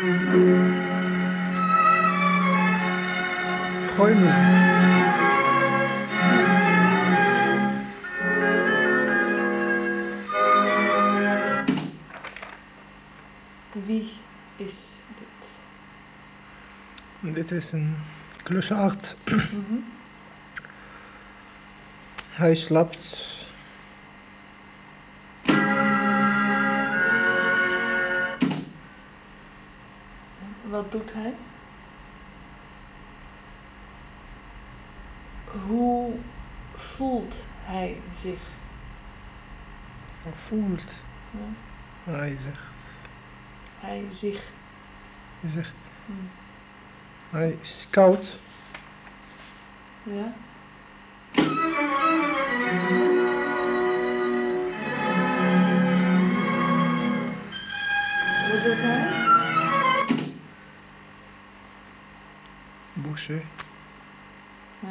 Gooi muziek. Wie is dit? Dit is een clochard. Mhm. Hij slaapt. Wat doet hij? Hoe voelt hij zich? Hij voelt. Ja. Hij zegt. Hij zich. Hij zegt. Hm. Hij is koud. Ja. Wat doet hij? Boucher. Ja.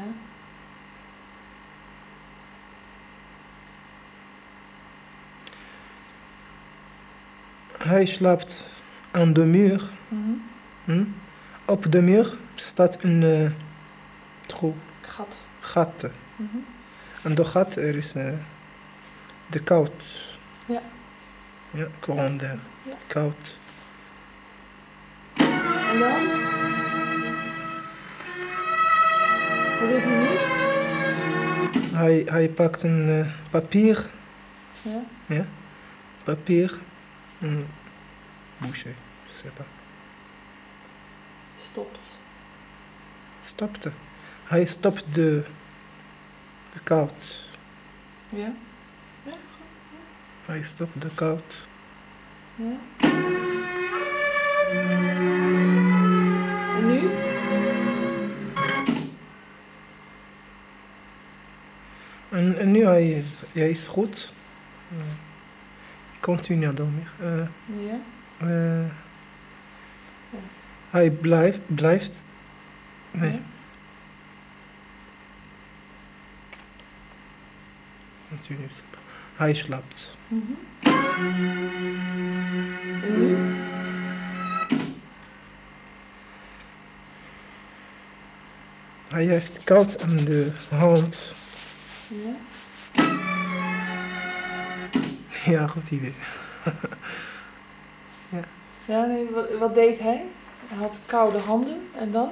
Hij slaapt aan de muur. Mhm. Op de muur staat een trou. Gat. Mhm. En de gat er is de koud. Ja. Ja, gewoon de Ja. koud. En dan? Wat doet hij nu? Hij pakt een papier. Ja. Ja, papier. Boucher, je sais pas. Stopt. Stopte. Hij stopt de koud. Ja. Ja. Hij stopt de koud. Ja. En nu? En nu hij is goed. Continue à dormir. Ja. Ja. Hij blijft. Nee. Ja. Continue. Hij slaapt. Mhm. En nu? Hij heeft koud aan de hand. Ja. Ja, goed idee. Ja. Ja, nee, wat deed hij? Hij had koude handen en dan?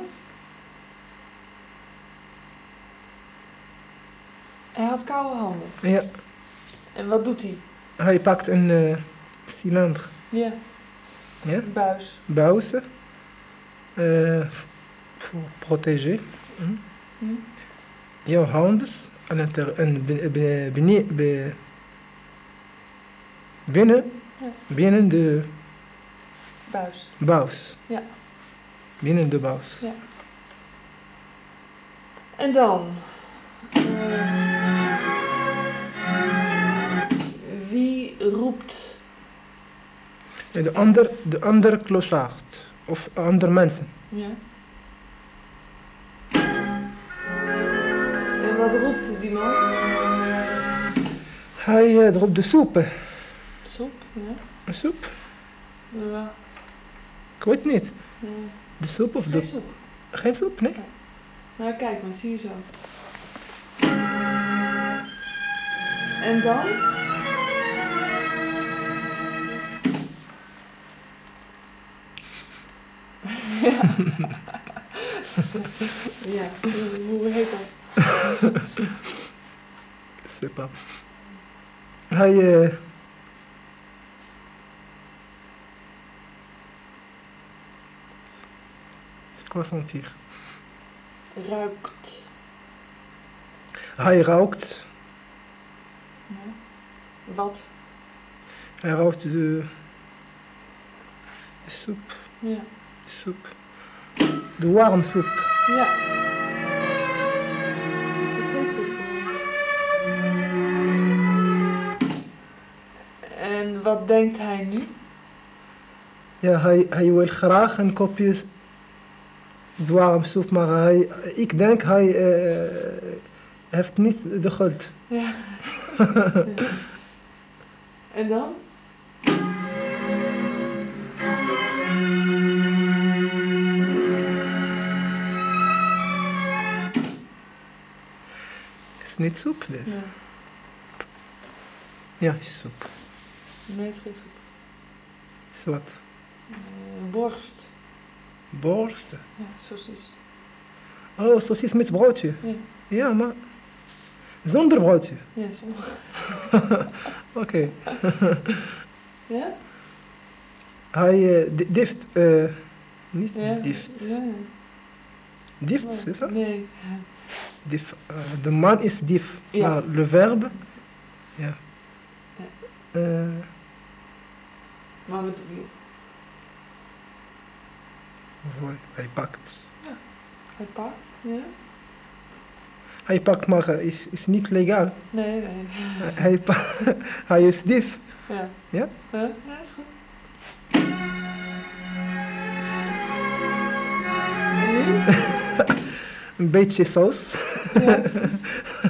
Hij had koude handen. Ja. En wat doet hij? Hij pakt een cilinder. Ja. Ja. Een buis. Buizen. Voor protégeren. Hm? Jouw handen binnen de buis. Ja. Binnen de buis. Ja. En dan? Wie roept? De andere clochard. Of andere mensen. Ja. En wat roept die man? Hij roept de soep. Soep, ja. Een soep? Ja. Ik weet niet. Ja. De soep of Geen soep. Geen soep, nee? Nee. Nou, kijk maar, zie je zo. En dan? Ja. Ja, hoe heet dat? Ik sais pas. Hij... C'est quoi sentir? Ruikt. Hij ruikt. Ja. Wat? Hij ruikt de soep. Ja. De soep. De warme soep. Ja. Het is geen soep. En wat denkt hij nu? Ja, hij wil graag een kopje warme soep, maar ik denk hij heeft niet de geld. Ja. Ja. En dan? niet soep dus. Nee. Ja, is soep. Nee, het is geen soep. Is wat? Borst. Borst. Ja, saucis. Oh, saucis met broodje. Ja, Ja, maar zonder broodje. ja, sommige. Oké. Ja? Hij dift. Niet Ja? dift. Ja. Dift, is dat? Nee. Dief. De man is dief. Ja. Maar le verbe. Ja. Ja. Maar wat doe je? Hij pakt. Ja. Hij pakt, ja? Hij pakt, maar is niet legaal. Nee, nee. Hij is dief. Ja. Ja? Ja, is goed. En nu? Een beetje saus. Ja, precies.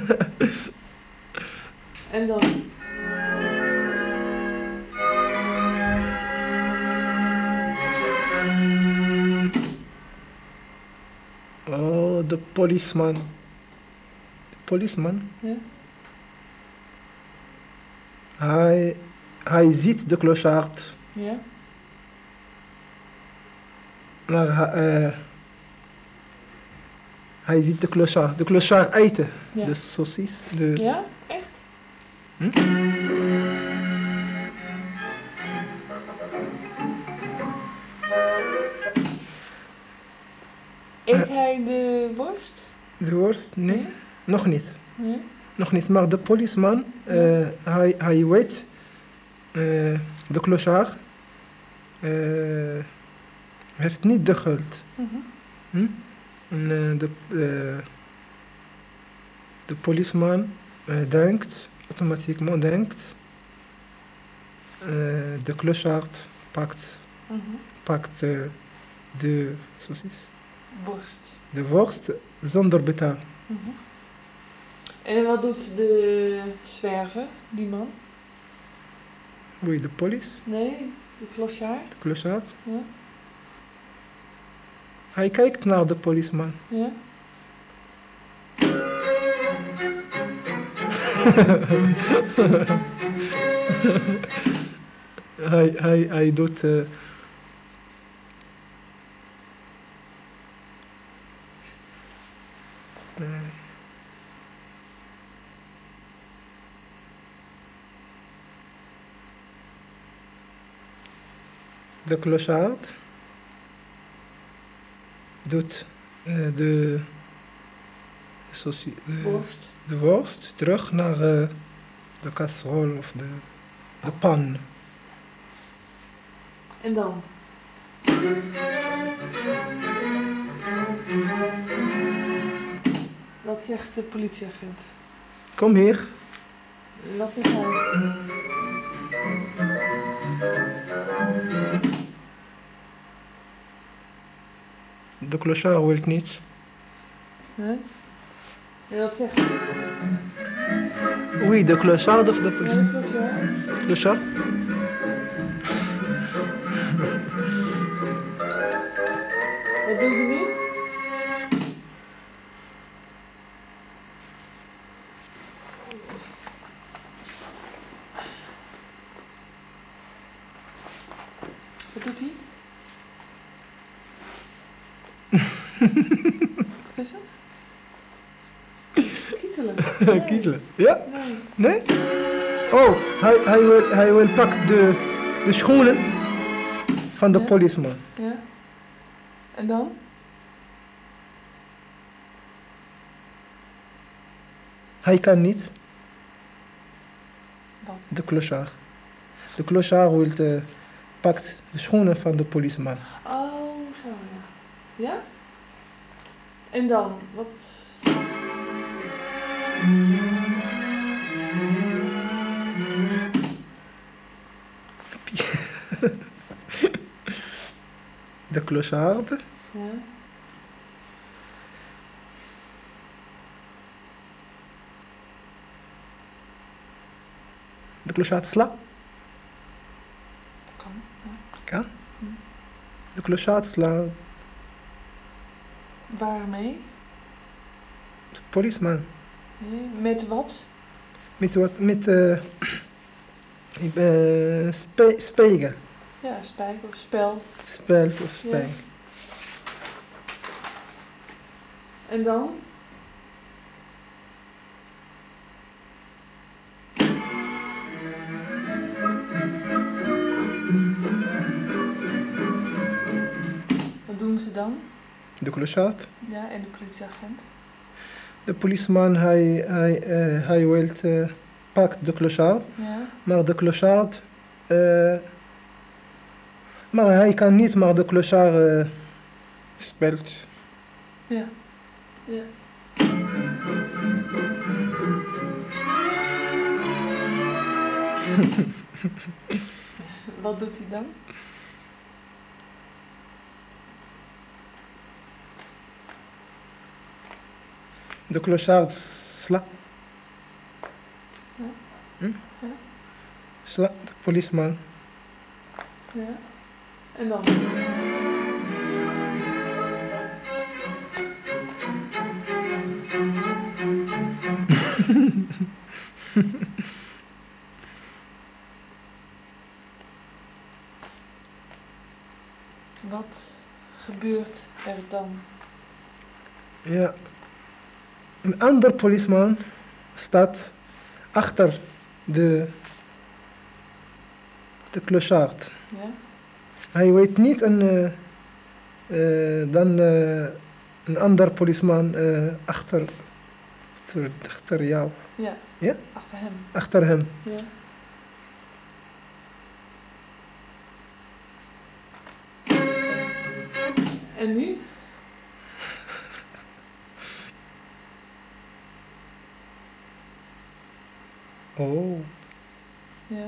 En dan? Oh, de policeman. De policeman. Ja? Hij ziet de clochard. Ja? Maar hij ziet de clochard. De clochard eten. Ja. De saucis. De... Ja? Echt? Hm? Eet hij de worst? De worst? Nee. Nee? Nog niet. Nee? Nog niet. Maar de policeman, Ja. hij weet, de clochard heeft niet de schuld. Mhm. Hm? En de policeman denkt, automatiquement denkt, de clochard Mhm. pakt de saucis, Worst. de worst zonder betaal. Mhm. En wat doet de zwerver, die man? Oei, de police, Nee, de clochard. de clochard, Ja? hij kijkt naar de policeman. Ja? Hij doet de clochard doet Worst. de worst terug naar de casserole of de pan. En dan? Wat zegt de politieagent? Kom hier. Wat zegt hij? De clochard wil niet. Huh? En wat zegt hij? Oei, de clochard of de Ja, politie? de clochard. Clochard? Wat doen ze nu? Wat doet hij? Wat is het? Kietelen. Nee. Kietelen. Ja? Nee. Nee? Oh, hij wil pakken de schoenen van de Ja. policeman. Ja. En dan? Hij kan niet. Wat? De clochard. De clochard wil pakt de schoenen van de policeman. Oh, zo ja. Ja? En dan? Wat? De clochard. Ja. De clochard slaat. Kan. Ja. Ja? De clochard slaat Waarmee? de policeman. Nee, met wat? Met wat? Met spijgen. Ja, spijker of speld. Speld of spijg. Ja. En dan? Wat doen ze dan? De clochard. Ja, en de politieagent? De policeman, hij wil pakt de clochard. Ja. Maar de clochard... maar hij kan niet, maar de clochard speelt. Ja. Ja. Wat doet hij dan? De clochard slaat. Ja. Ja. Slaat de policeman. Ja. En dan? Wat gebeurt er dan? Ja. Een ander policeman staat achter de clochard. Ja. Hij weet niet dan een ander policeman achter jou. Ja. Ja? Achter hem. Achter hem. Ja. En nu? Oh. Ja.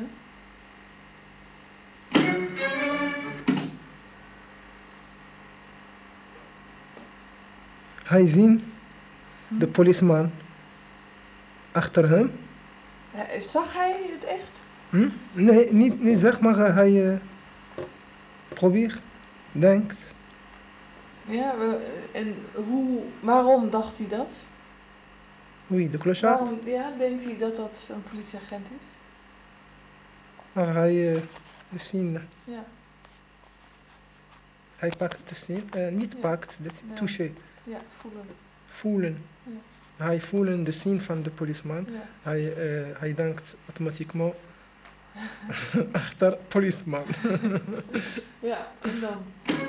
Hij ziet de policeman achter hem. Ja, zag hij het echt? Nee, niet zeg maar hij probeert, denkt. Ja, en waarom dacht hij dat? Wie, de clochard? Waarom, ja, denkt hij dat dat een politieagent is? Maar hij zien, Ja. hij pakt de zien, niet Ja. pakt, de Ja. touche, Ja, voelen. voelen. Ja. Hij voelt de zin van de policeman. Ja. Hij denkt automatiquement achter policeman. Ja, en dan?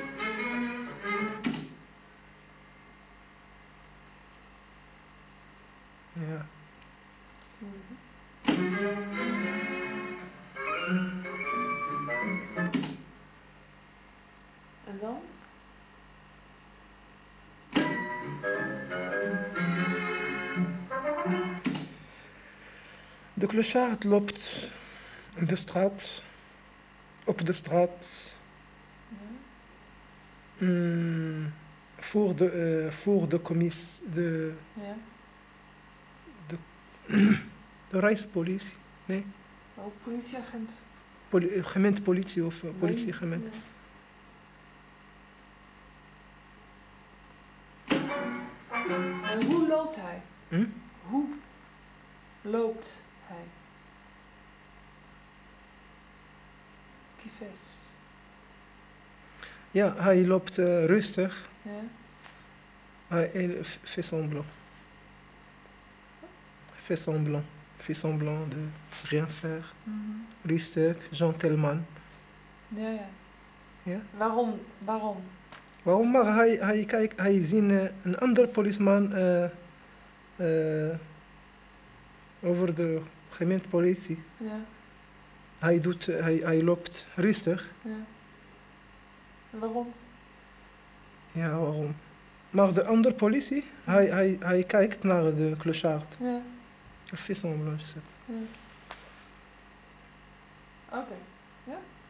Ja. En dan? De clochard loopt in de straat, op de straat, Ja. voor de commissie, Ja. de reispolitie, nee, Ook politieagent. gemeentepolitie of politiegemeente. Ja. En hoe loopt hij? Hoe loopt hij? Kives. Ja, hij loopt rustig. Ja. Hij fait semblant. Fait semblant de rien faire. Rustig, gentleman. Ja, ja. Ja? Waarom? Waarom? Maar hij ziet een ander policeman over de gemeentepolitie. Ja. Hij loopt rustig. Ja. En waarom? Ja, waarom? Maar de andere politie, hij kijkt naar de clochard. Ja. Fait semblant. Ja. Oké. Ja?